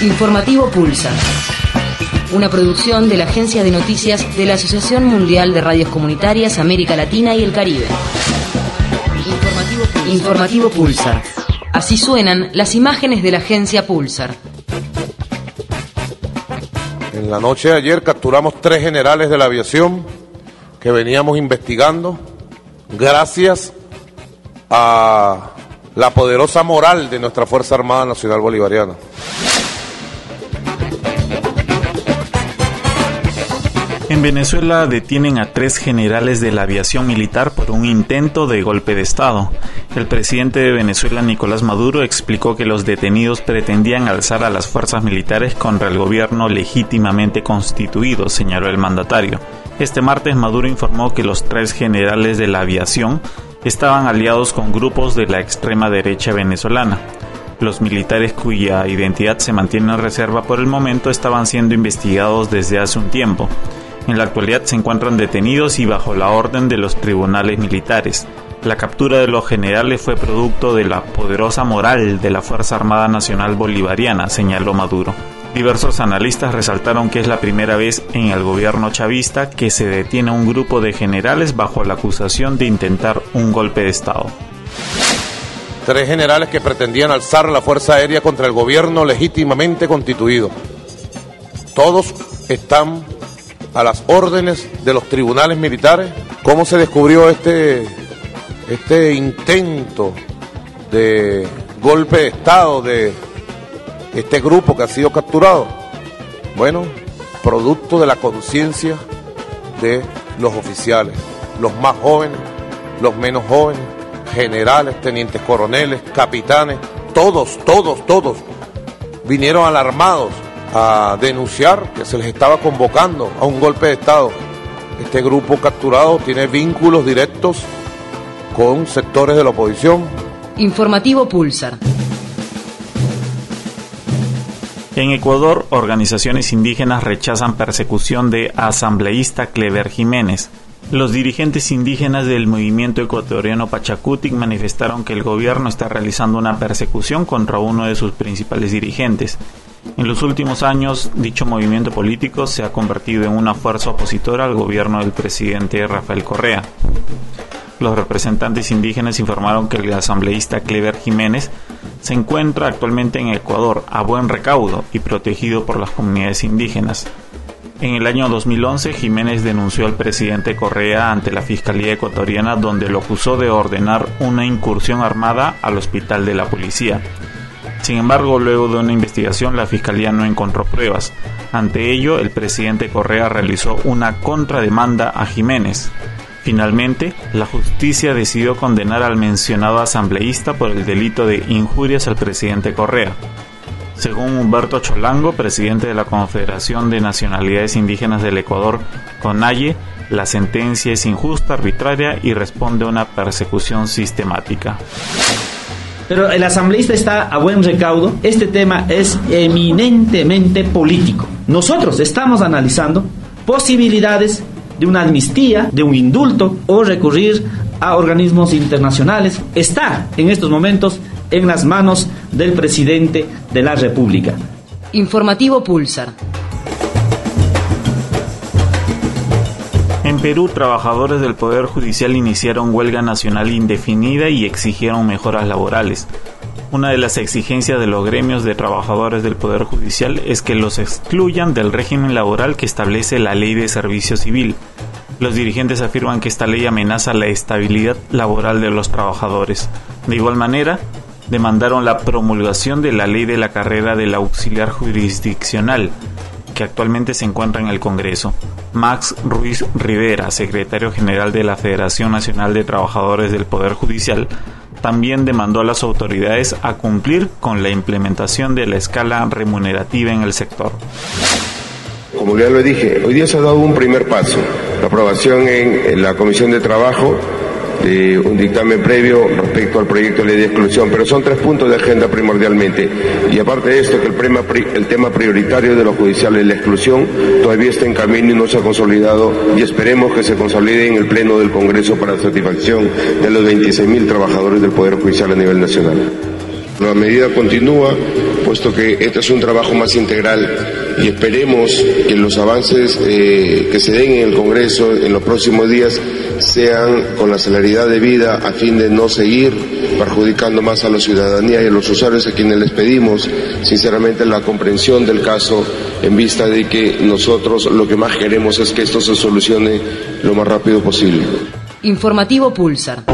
Informativo Pulsar. Una producción de la Agencia de Noticias de la Asociación Mundial de Radios Comunitarias América Latina y el Caribe. Informativo Pulsar. Así suenan las imágenes de la agencia Pulsar. En la noche de ayer capturamos 3 generales de la aviación que veníamos investigando gracias a la poderosa moral de nuestra Fuerza Armada Nacional Bolivariana. En Venezuela detienen a 3 generales de la aviación militar por un intento de golpe de Estado. El presidente de Venezuela, Nicolás Maduro, explicó que los detenidos pretendían alzar a las fuerzas militares contra el gobierno legítimamente constituido, señaló el mandatario. Este martes, Maduro informó que los 3 generales de la aviación estaban aliados con grupos de la extrema derecha venezolana. Los militares cuya identidad se mantiene en reserva por el momento estaban siendo investigados desde hace un tiempo. En la actualidad se encuentran detenidos y bajo la orden de los tribunales militares. La captura de los generales fue producto de la poderosa moral de la Fuerza Armada Nacional Bolivariana, señaló Maduro. Diversos analistas resaltaron que es la primera vez en el gobierno chavista que se detiene a un grupo de generales bajo la acusación de intentar un golpe de Estado. 3 generales que pretendían alzar la Fuerza Aérea contra el gobierno legítimamente constituido. Todos están a las órdenes de los tribunales militares. ¿Cómo se descubrió este intento de golpe de Estado de este grupo que ha sido capturado? Bueno, producto de la conciencia de los oficiales, los más jóvenes, los menos jóvenes, generales, tenientes coroneles, capitanes, todos vinieron alarmados a denunciar que se les estaba convocando a un golpe de Estado. Este grupo capturado tiene vínculos directos con sectores de la oposición. Informativo Pulsar. En Ecuador, organizaciones indígenas rechazan persecución de asambleísta Clever Jiménez. Los dirigentes indígenas del movimiento ecuatoriano Pachakutik manifestaron que el gobierno está realizando una persecución contra uno de sus principales dirigentes. En los últimos años, dicho movimiento político se ha convertido en una fuerza opositora al gobierno del presidente Rafael Correa. Los representantes indígenas informaron que el asambleísta Clever Jiménez se encuentra actualmente en Ecuador a buen recaudo y protegido por las comunidades indígenas. En el año 2011, Jiménez denunció al presidente Correa ante la Fiscalía ecuatoriana, donde lo acusó de ordenar una incursión armada al hospital de la policía. Sin embargo, luego de una investigación, la Fiscalía no encontró pruebas. Ante ello, el presidente Correa realizó una contrademanda a Jiménez. Finalmente, la justicia decidió condenar al mencionado asambleísta por el delito de injurias al presidente Correa. Según Humberto Cholango, presidente de la Confederación de Nacionalidades Indígenas del Ecuador, CONAIE, la sentencia es injusta, arbitraria y responde a una persecución sistemática. Pero el asambleísta está a buen recaudo. Este tema es eminentemente político. Nosotros estamos analizando posibilidades de una amnistía, de un indulto o recurrir a organismos internacionales. Está en estos momentos en las manos del presidente de la República. Informativo Pulsar. En Perú, trabajadores del Poder Judicial iniciaron huelga nacional indefinida y exigieron mejoras laborales. Una de las exigencias de los gremios de trabajadores del Poder Judicial es que los excluyan del régimen laboral que establece la Ley de Servicio Civil. Los dirigentes afirman que esta ley amenaza la estabilidad laboral de los trabajadores. De igual manera, demandaron la promulgación de la ley de la carrera del auxiliar jurisdiccional, que actualmente se encuentra en el Congreso. Max Ruiz Rivera, secretario general de la Federación Nacional de Trabajadores del Poder Judicial, también demandó a las autoridades a cumplir con la implementación de la escala remunerativa en el sector. Como ya lo dije, hoy día se ha dado un primer paso, la aprobación en la Comisión de Trabajo de un dictamen previo respecto al proyecto de ley de exclusión, pero son 3 puntos de agenda primordialmente. Y aparte de esto, que el tema prioritario de los judiciales, la exclusión, todavía está en camino y no se ha consolidado, y esperemos que se consolide en el Pleno del Congreso para satisfacción de los 26.000 trabajadores del Poder Judicial a nivel nacional. La medida continúa puesto que este es un trabajo más integral y esperemos que los avances que se den en el Congreso en los próximos días sean con la celeridad debida a fin de no seguir perjudicando más a la ciudadanía y a los usuarios, a quienes les pedimos sinceramente la comprensión del caso, en vista de que nosotros lo que más queremos es que esto se solucione lo más rápido posible. Informativo Pulsar.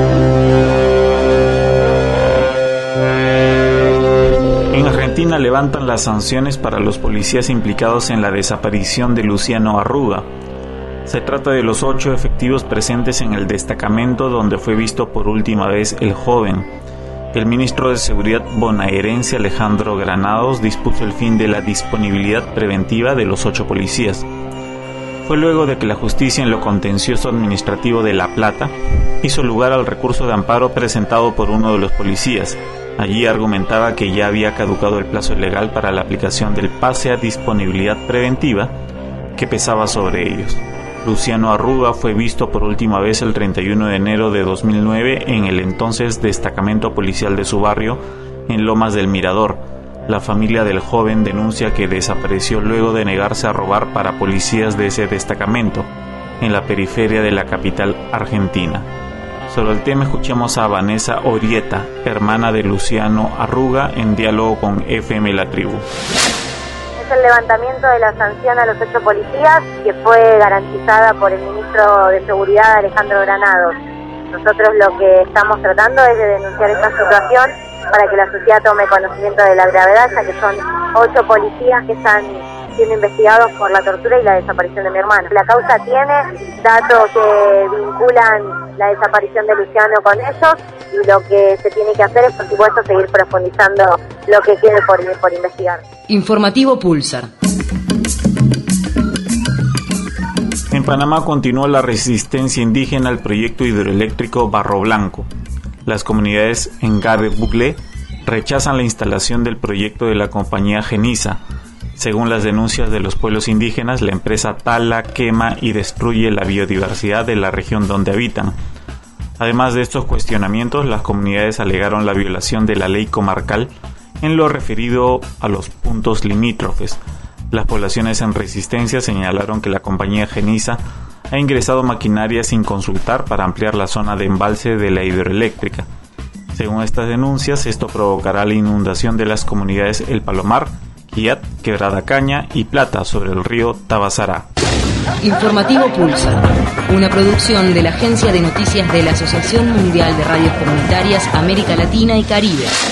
En Argentina levantan las sanciones para los policías implicados en la desaparición de Luciano Arruga. Se trata de los 8 efectivos presentes en el destacamento donde fue visto por última vez el joven. El ministro de Seguridad bonaerense Alejandro Granados dispuso el fin de la disponibilidad preventiva de los 8 policías. Fue luego de que la justicia en lo contencioso administrativo de La Plata hizo lugar al recurso de amparo presentado por uno de los policías. Allí argumentaba que ya había caducado el plazo legal para la aplicación del pase a disponibilidad preventiva que pesaba sobre ellos. Luciano Arruga fue visto por última vez el 31 de enero de 2009 en el entonces destacamento policial de su barrio, en Lomas del Mirador. La familia del joven denuncia que desapareció luego de negarse a robar para policías de ese destacamento, en la periferia de la capital argentina. Sobre el tema escuchemos a Vanessa Orieta, hermana de Luciano Arruga, en diálogo con FM La Tribu. El levantamiento de la sanción a los 8 policías, que fue garantizada por el ministro de Seguridad Alejandro Granados. Nosotros lo que estamos tratando es de denunciar esta situación para que la sociedad tome conocimiento de la gravedad, ya que son 8 policías que están siendo investigados por la tortura y la desaparición de mi hermano. La causa tiene datos que vinculan la desaparición de Luciano con ellos, y lo que se tiene que hacer es, por supuesto, seguir profundizando lo que quede por investigar. Informativo Pulsar. En Panamá continúa la resistencia indígena al proyecto hidroeléctrico Barro Blanco. Las comunidades Engabe Buglé rechazan la instalación del proyecto de la compañía Genisa. Según las denuncias de los pueblos indígenas, la empresa tala, quema y destruye la biodiversidad de la región donde habitan. Además de estos cuestionamientos, las comunidades alegaron la violación de la ley comarcal en lo referido a los puntos limítrofes. Las poblaciones en resistencia señalaron que la compañía Genisa ha ingresado maquinaria sin consultar para ampliar la zona de embalse de la hidroeléctrica. Según estas denuncias, esto provocará la inundación de las comunidades El Palomar, Quiat, Quebrada Caña y Plata sobre el río Tabasará. Informativo Pulsar, una producción de la Agencia de Noticias de la Asociación Mundial de Radios Comunitarias América Latina y Caribe.